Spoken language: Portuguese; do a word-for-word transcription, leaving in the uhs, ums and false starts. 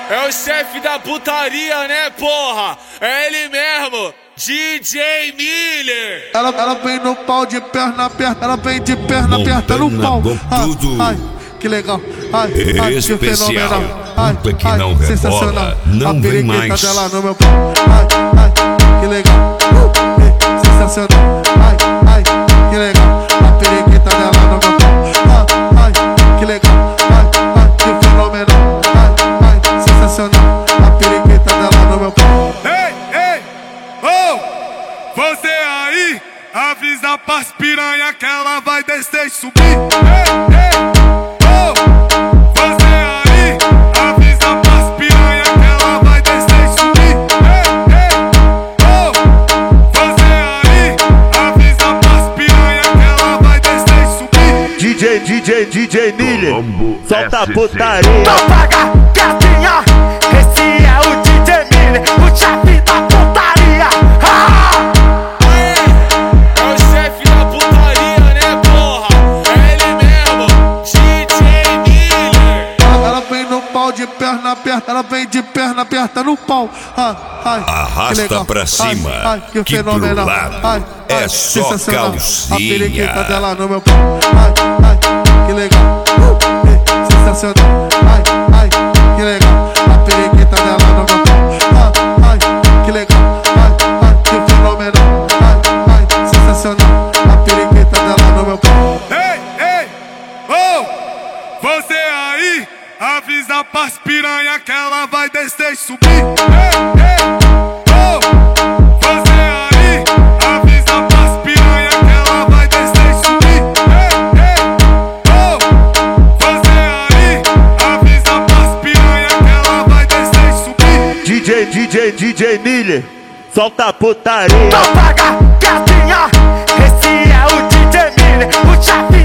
É o chefe da putaria, né, porra? É ele mesmo, D J Miller. Ela, ela vem no pau de perna aberta, ela vem de perna aberta no pau. Tudo. Ai, que legal. Ai, ai, que especial. fenomenal. Ai, Puta que ai, não rebola, sensacional. não A vem periquita mais. dela no meu pau. Ai, ai, que legal. Uh, sensacional. Ai, ai, que legal. A periquita dela no meu pau. Ai, ai, que legal. Ai, ai, que fenomenal. Ai, ai, sensacional. A periquita dela no meu pau. Ei, ei, oh, você aí, avisa pras piranha que ela vai descer e subir. Ei, ei, oh, você aí, avisa pras piranha que ela vai descer e subir. Ei, ei, oh, você aí, avisa pras piranha que ela vai descer e subir. D J, D J, D J Miller, solta a putaria. Então paga, gatinha, esse é o D J Miller, o chefe da putaria. Ah! É o chefe da putaria, né, porra? É ele mesmo, D J Miller. Ela, ela vem no pau de perna aberta, ela vem de perna aberta no pau. Ai, ai, Arrasta que legal. pra cima, Ai, ai, que, que fenomenal. pro lado Ai, é ai, só sensacional. calcinha. A periquita dela no meu pau. Ai, ai, que legal. Uh, eh, sensacional. Ai, ai, que legal. A periquita dela no meu pau. Ai, ai, que legal. Ai, ai, que fenomenal. Ai, ai, sensacional. A periquita dela no meu pau. Ei, ei, oh, você aí, avisa pras piranha que ela vai descer e subir. Ei, ei, oh, você aí, avisa pras piranha que ela vai descer e subir. Ei, ei, oh, você aí, avisa pras piranha que ela vai descer e subir. D J, D J, D J Miller, solta a putaria. Então paga, gatinha, esse é o D J Miller, o chefe